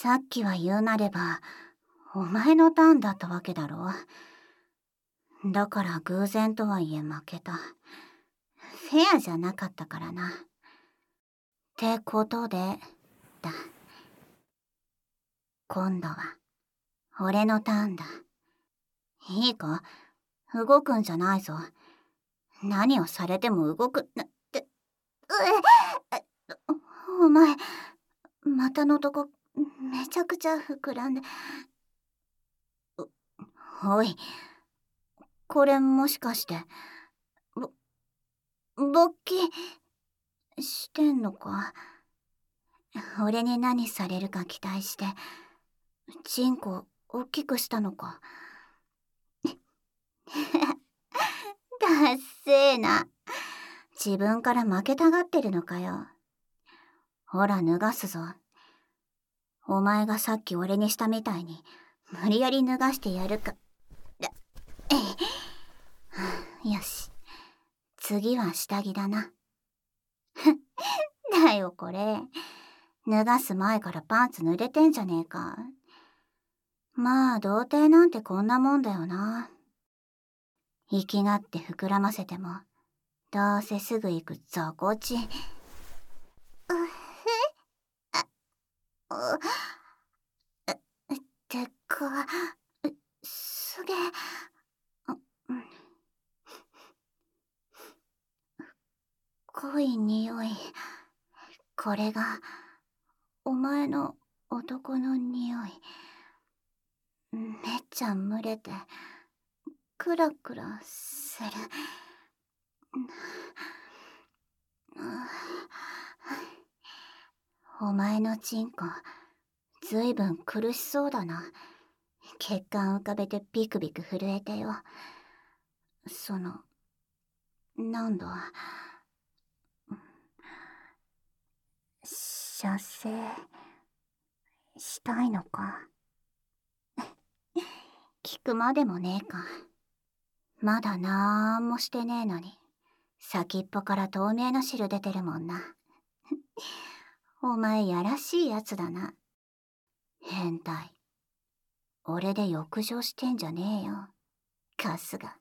さっきは言うなれば、お前のターンだったわけだろ。だから偶然とはいえ負けた。フェアじゃなかったからな。ってことで、だ。今度は、俺のターンだ。いいか？動くんじゃないぞ。何をされても動くなって。お前、股のとこ、めちゃくちゃ膨らんで。おい、これもしかして、勃起してんのか？俺に何されるか期待して、チンコ大きくしたのか？だっせーな。自分から負けたがってるのかよ。ほら脱がすぞ。お前がさっき俺にしたみたいに無理やり脱がしてやるか。よし。次は下着だな。だよこれ。脱がす前からパンツ濡れてんじゃねえか。まあ童貞なんてこんなもんだよな。生きがって膨らませてもどうせすぐ行く雑魚ち。てかすげえ濃い匂い。これがお前の男の匂い。めっちゃ蒸れてクラクラする。お前のチンコずいぶん苦しそうだな。血管浮かべてビクビク震えてよ。なんだ。射精したいのか？聞くまでもねえか。まだなんもしてねえのに先っぽから透明な汁出てるもんな。お前やらしいやつだな。変態。俺で浴場してんじゃねえよ。カスが。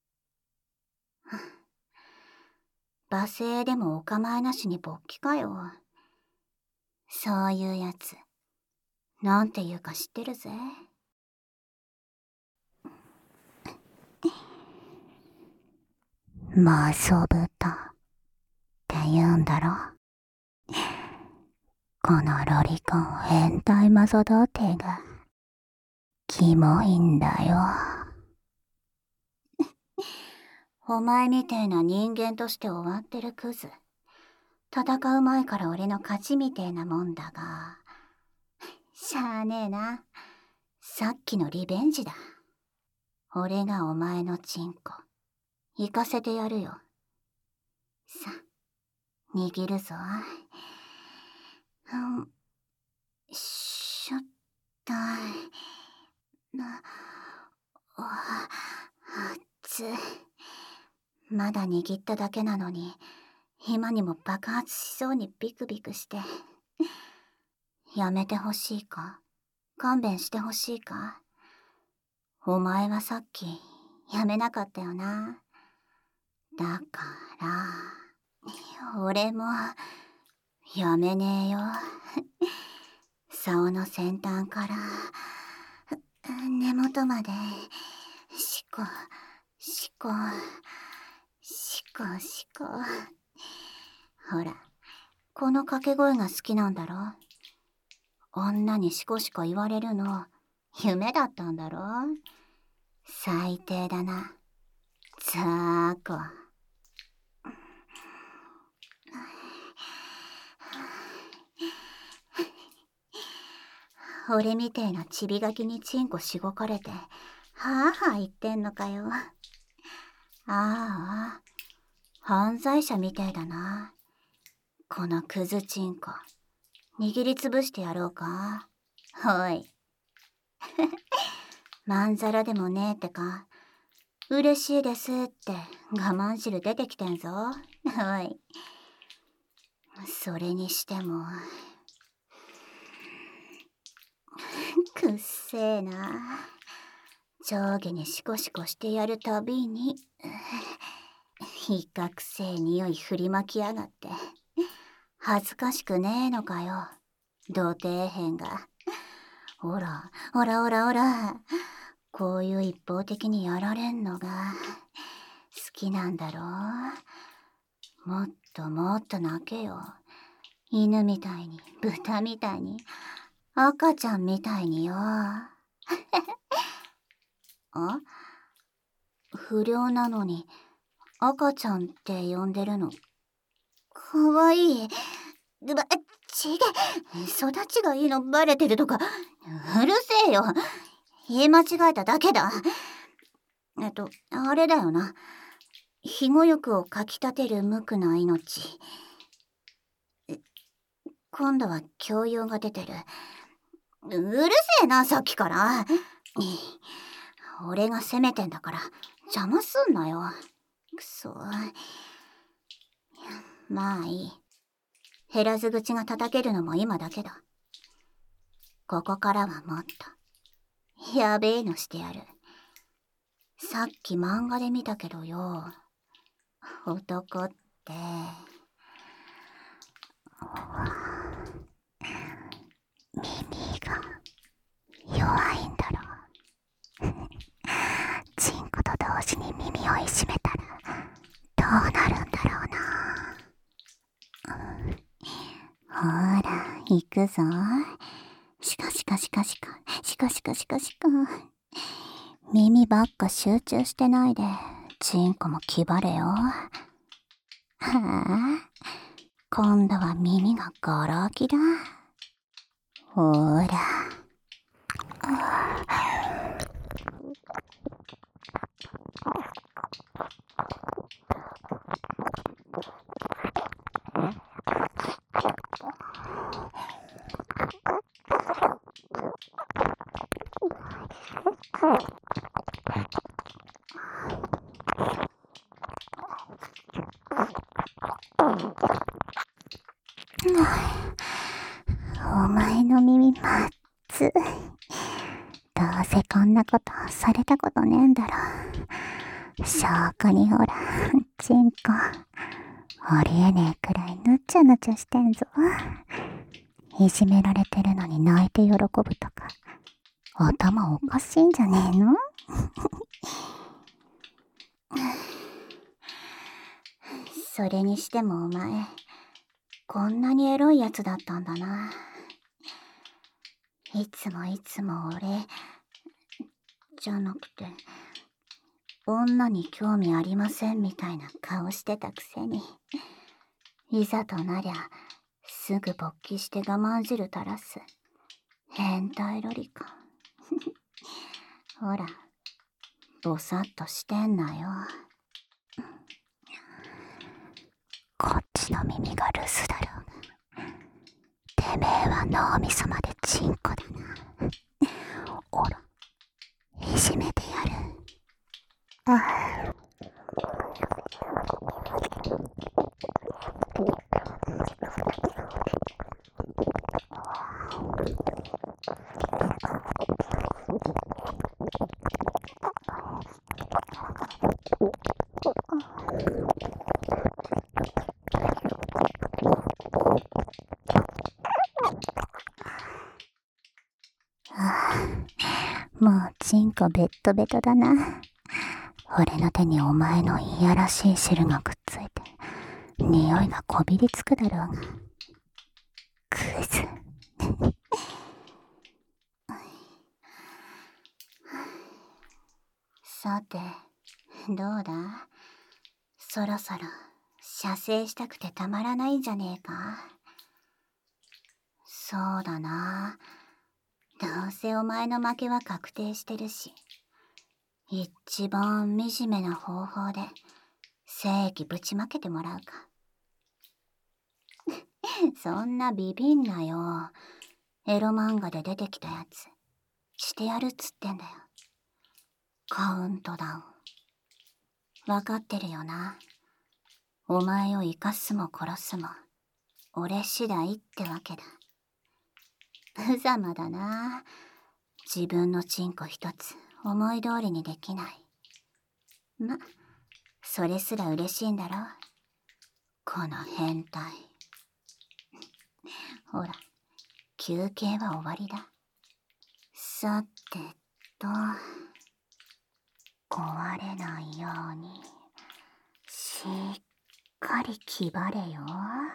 罵声でもお構いなしに勃起かよ。そういうやつなんて言うか知ってるぜ。マソブタって言うんだろ。このロリコン変態マゾ童貞がキモいんだよ。お前みてえな人間として終わってるクズ。戦う前から俺の勝ちみてえなもんだが、しゃあねえな。さっきのリベンジだ。俺がお前のチンコ行かせてやるよ。さ、握るぞ。しょったいな。熱い。まだ握っただけなのに今にも爆発しそうにビクビクして。やめてほしいか？勘弁してほしいか？お前はさっきやめなかったよな。だから俺もやめねえよ。竿の先端から根元までシコシコシコシコ。ほら、この掛け声が好きなんだろ。女にシコシコ言われるの夢だったんだろ。最低だな、ザーコ。俺みてえなちびがきにチンコしごかれてはぁはぁ言ってんのかよ。ああ、犯罪者みてえだな。このクズチンコ握りつぶしてやろうか。おい。まんざらでもねえってか。嬉しいですって我慢汁出てきてんぞ。おい。それにしてもくっせえな。上下にシコシコしてやるたびに、いかくせえ匂い振りまきやがって。恥ずかしくねえのかよ、童貞変が。ほら、ほらほらほら。こういう一方的にやられんのが好きなんだろう。もっともっと泣けよ。犬みたいに、豚みたいに、赤ちゃんみたいによ。あ？不良なのに赤ちゃんって呼んでるの。かわいい。ちげ、育ちがいいのバレてるとか。うるせえよ。言い間違えただけだ。あれだよな。庇護欲をかきたてる無垢な命。今度は教養が出てる。うるせえな、さっきから。俺が責めてんだから邪魔すんなよ。くそ。まあいい。減らず口が叩けるのも今だけだ。ここからはもっとやべえのしてやる。さっき漫画で見たけどよ、男って耳が弱いんだろ。チンコと同時に耳をいじめたらどうなるんだろうな。ほら、行くぞ。しかしかしかしか、しかしかしかしか。耳ばっか集中してないで、チンコも気張れよ。はあ、今度は耳がゴロ開きだ。ほら。お前の耳まっつ。どうせこんなことされたことねえんだろ。証拠にほら、チンコ。ありえねえくらいぬちゃぬちゃしてんぞ。いじめられてるのに泣いて喜ぶとか、頭おかしいんじゃねえの？それにしてもお前、こんなにエロいやつだったんだな。いつもいつも俺じゃなくて女に興味ありませんみたいな顔してたくせに、いざとなりゃすぐ勃起して我慢汁垂らす変態ロリか。ほら、ぼさっとしてんなよ。こっちの耳が留守だろうが、てめえは脳みそまでチンコだな。おら、いじめてやる。もうチンコベットベトだな。俺の手にお前のいやらしい汁がくっついて匂いがこびりつくだろうが。クズ。さて、どうだ？そろそろ射精したくてたまらないんじゃねえか？そうだな。どうせお前の負けは確定してるし、一番惨めな方法で正規ぶちまけてもらうか。そんなビビんなよ。エロ漫画で出てきたやつしてやるっつってんだよ。カウントダウン。わかってるよな。お前を生かすも殺すも俺次第ってわけだ。無様だな。 自分のチンコ一つ思い通りにできない。ま、それすら嬉しいんだろ。この変態。ほら、休憩は終わりだ。さてと、壊れないように、しっかり気張れよ。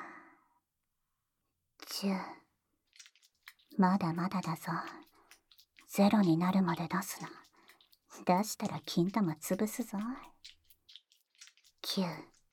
まだまだだぞ。ゼロになるまで出すな。出したら金玉潰すぞ。9。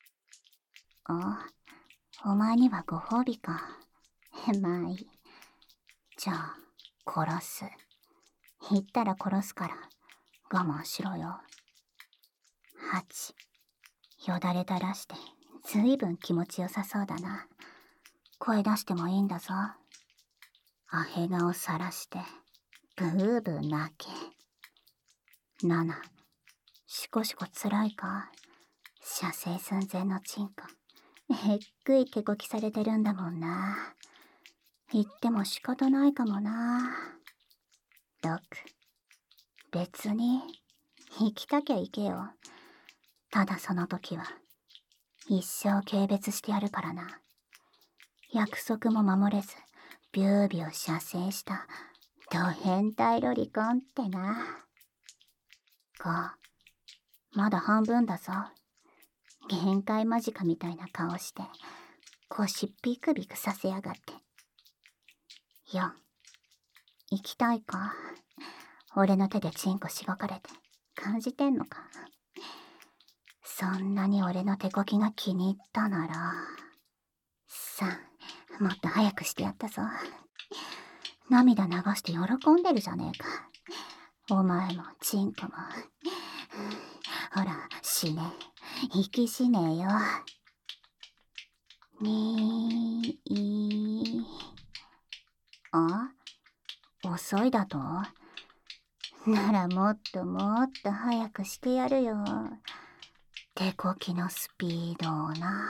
お前にはご褒美か。まあいい。じゃあ、殺す。言ったら殺すから、我慢しろよ。8。よだれ垂らして、ずいぶん気持ちよさそうだな。声出してもいいんだぞ。アヘ顔さらして、ブーブー泣け。7。しこしこつらいか。射精寸前のチンコ。えっくい手こきされてるんだもんな。言っても仕方ないかもな。6。別に、行きたきゃ行けよ。ただその時は、一生軽蔑してやるからな。約束も守れず、ビュービュー射精した、ド変態ロリコンってな。5。まだ半分だぞ。限界間近みたいな顔して、腰ビクビクさせやがって。4。行きたいか。俺の手でチンコしごかれて、感じてんのか。そんなに俺の手こきが気に入ったなら、3。もっと早くしてやったぞ。涙流して喜んでるじゃねえか。お前もチンコも。ほら、死ね。息しねえよ。あ？遅いだと？ならもっともっと早くしてやるよ。手こきのスピードをな。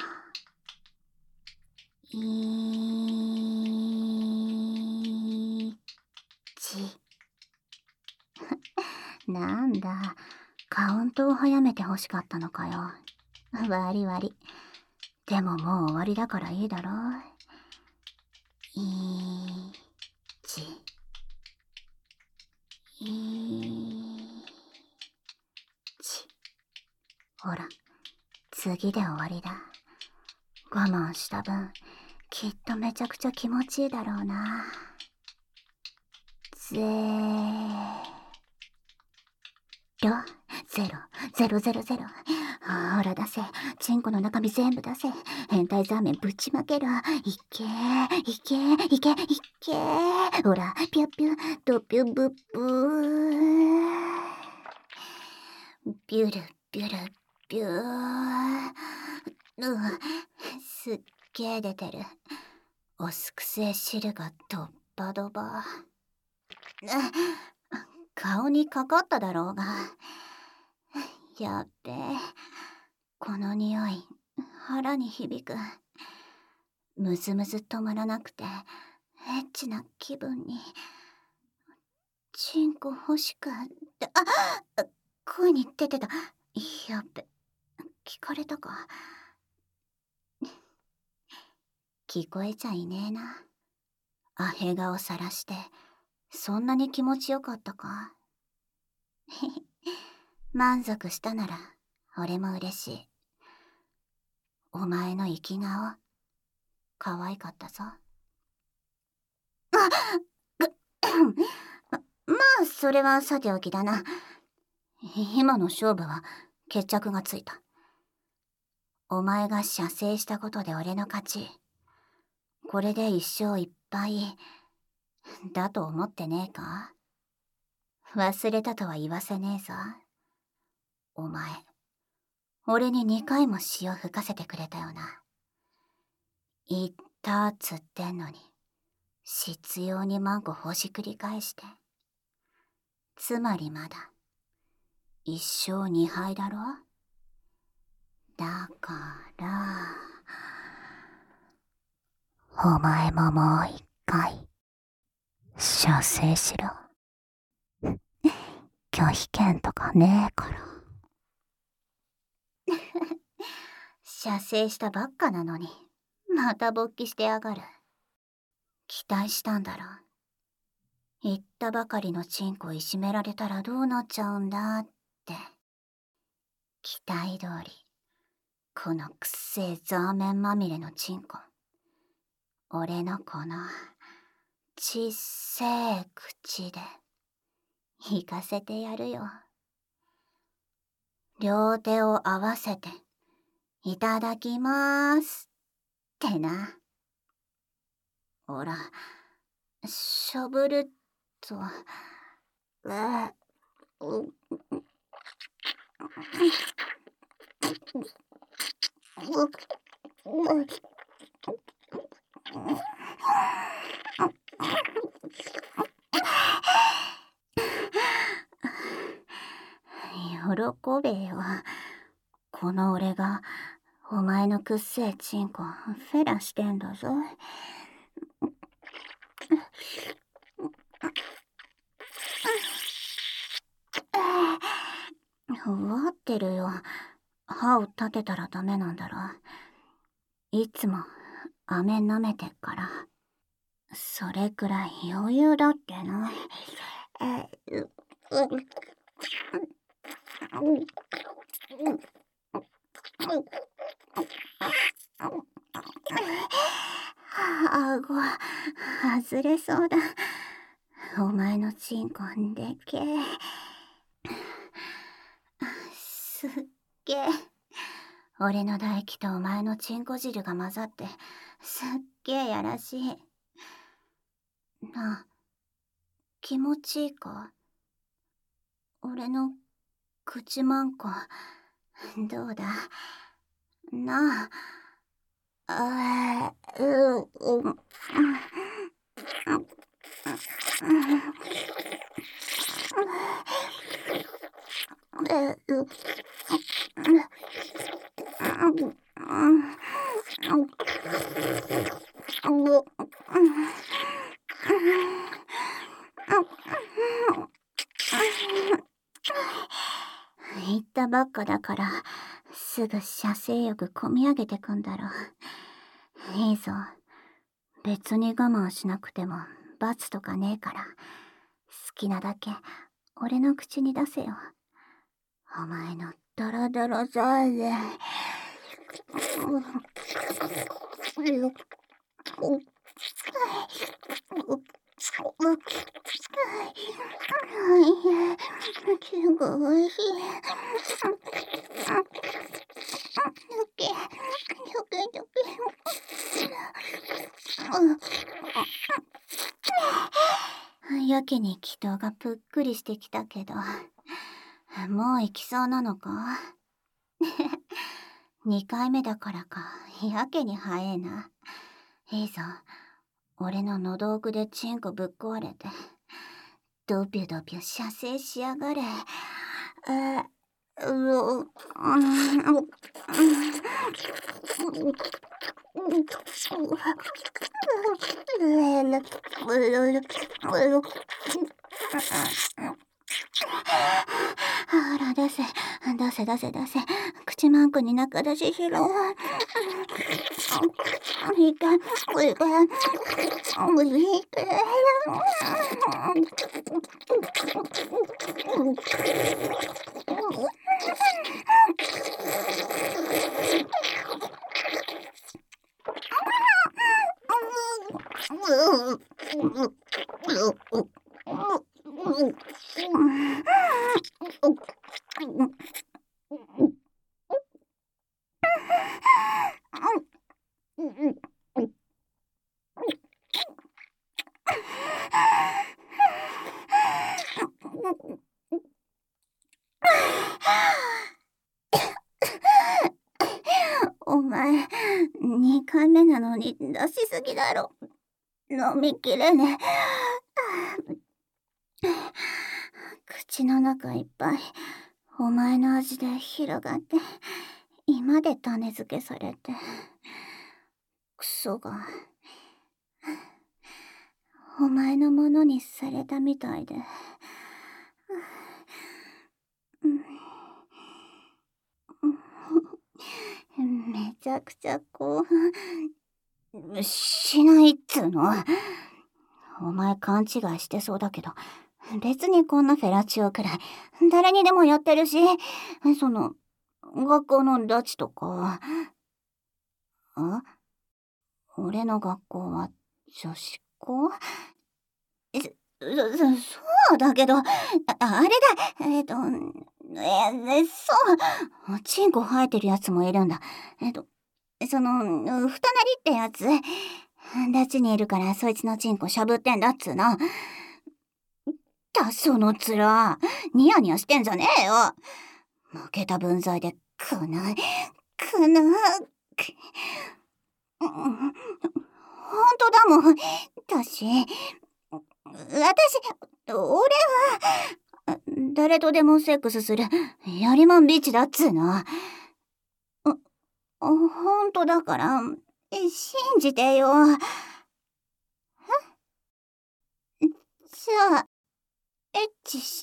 なんだ、カウントを早めて欲しかったのかよ。悪い悪い。でももう終わりだからいいだろ。ほら、次で終わりだ。我慢した分、きっとめちゃくちゃ気持ちいいだろうな。ゼロゼロ。ほら出せ。チンコの中身全部出せ。変態ザーメンぶちまける。いけ。ほら、ピュッピュッ、ドピュブッブー。ビュルビュルビュー。すっげー出てる。おすくせえ汁がドッバドバ。顔にかかっただろうが。やっべえ。この匂い、腹に響く。ムズムズ止まらなくて、エッチな気分に。チンコ欲しくって、声に出てた。やっべ、聞かれたか。聞こえちゃいねえな。アヘ顔さらして、そんなに気持ちよかったか。満足したなら、俺も嬉しい。お前の生き顔、可愛かったぞ。まあ、それはさておきだな。今の勝負は決着がついた。お前が射精したことで俺の勝ち。これで一勝いっぱい。だと思ってねえか？忘れたとは言わせねえぞ。お前、俺に2回も潮吹かせてくれたよな。言ったっつってんのに、執拗にマンコほじくり返して。つまりまだ、1勝2敗だろ？だから、お前ももう1回、射精しろ。 拒否権とかねえから。射精したばっかなのに、また勃起してやがる。期待したんだろ。言ったばかりのチンコいじめられたらどうなっちゃうんだって。期待通り、このくっせえザーメンまみれのチンコ。俺のこの、ちっせえ口で、行かせてやるよ。両手を合わせて、いただきまーす。ってな。ほら、しょぶると、喜べよ。この俺が、お前のくっせえチンコ、フェラしてんだぞ。わってるよ。歯を立てたらダメなんだろ。いつも、飴舐めてっから。それくらい余裕だってな。顎、外れそうだ。お前のチンコでっけえ。すっげえ。俺の唾液とお前のチンコ汁が混ざって、すっげえやらしい。なあ、気持ちいいか？俺の口まんこ、どうだ？なあ、言ったばっかだから、すぐ射精欲こみ上げてくんだろ。いいぞ。別に我慢しなくても罰とかねえから、好きなだけ俺の口に出せよ。お前のドロドロザーで。すごいおいしい。やけに気筒がぷっくりしてきたけど、もう行きそうなのか？2回目だからか、やけに早えな。いいぞ、俺の喉奥でチンコぶっ壊れて、ドビュドビュ射精しやがれ。ほら出せ、出せ出せ出せ。口マンコに中出ししろ。いいか、いいか、いいか。お前、2回目なのに出しすぎだろ。飲みきれねえ。口の中いっぱい、お前の味で広がって、胃まで種付けされて。クソが、お前のものにされたみたいで。 ちゃくちゃしないっつうの。お前勘違いしてそうだけど、別にこんなフェラチオくらい誰にでもやってるし、学校の拉致とか。俺の学校は女子校？そうだけど、あれだ、そう、チンコ生えてるやつもいるんだ。ふたなりってやつ、拉致にいるからそいつのチンコしゃぶってんだっつうの。その面、ニヤニヤしてんじゃねえよ。負けた分際でほんとだもん。俺は、誰とでもセックスする、やりまんビッチだっつうの。ほんとだから、信じてよ。じゃあ、エッチして。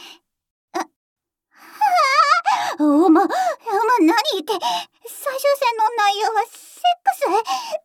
お前何言って、最終戦の内容はセックス？